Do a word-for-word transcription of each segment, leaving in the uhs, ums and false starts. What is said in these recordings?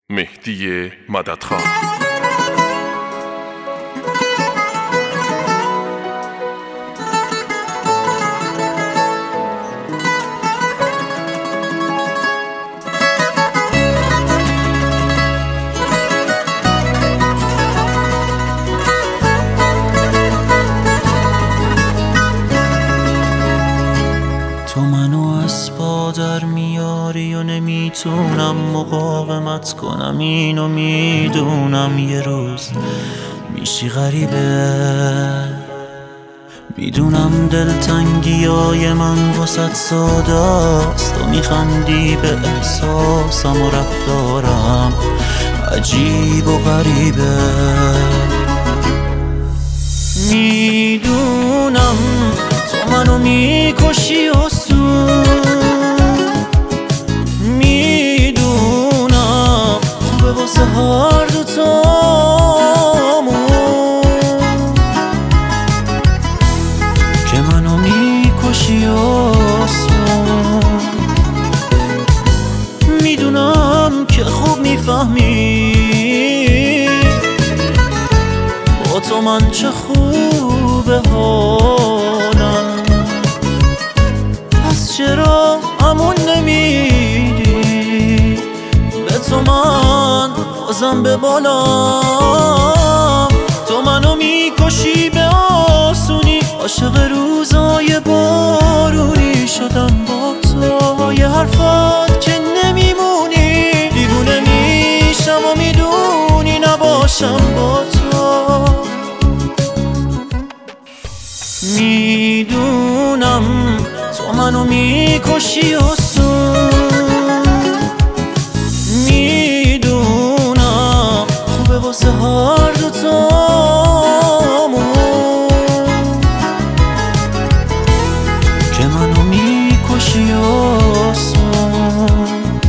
مهدی مددخان. تو منو از پا در میاری و نمیتونم مقاومت کنم، اینو میدونم یه روز میشی غریبه. میدونم دلتنگیای من واسط ساداست، تو میخندی به احساسم و رفتارم عجیب و غریبه. میدونم تو منو میکشی آسون، میدونم خوبه واسه هر دوتامون که منو میکشی آسون. میدونم که خوب میفهمی با تو من چه خوبه حالم، پس چرا امون نمیدی به تو من بازم به بالام. تو منو میکشی به آسونی، عاشق روزای بارونی شدم با تو، یه حرفات که نمیمونی. دیوونه میشم و میدونی نباشم با تو. میدونم تو منو میکشی آسون، میدونم خوبه واسه هر دوتامون که منو میکشی آسون.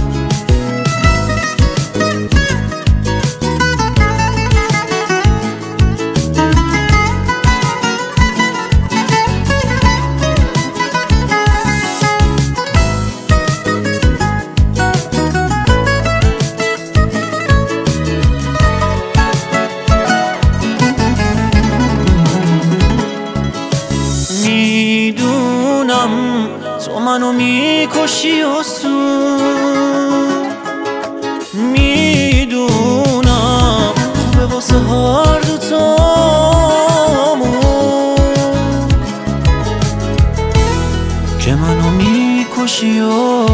میدونم تو منو میکشی آسون، میدونم خوبه واسه هر دوتامون که منو میکشی آسون.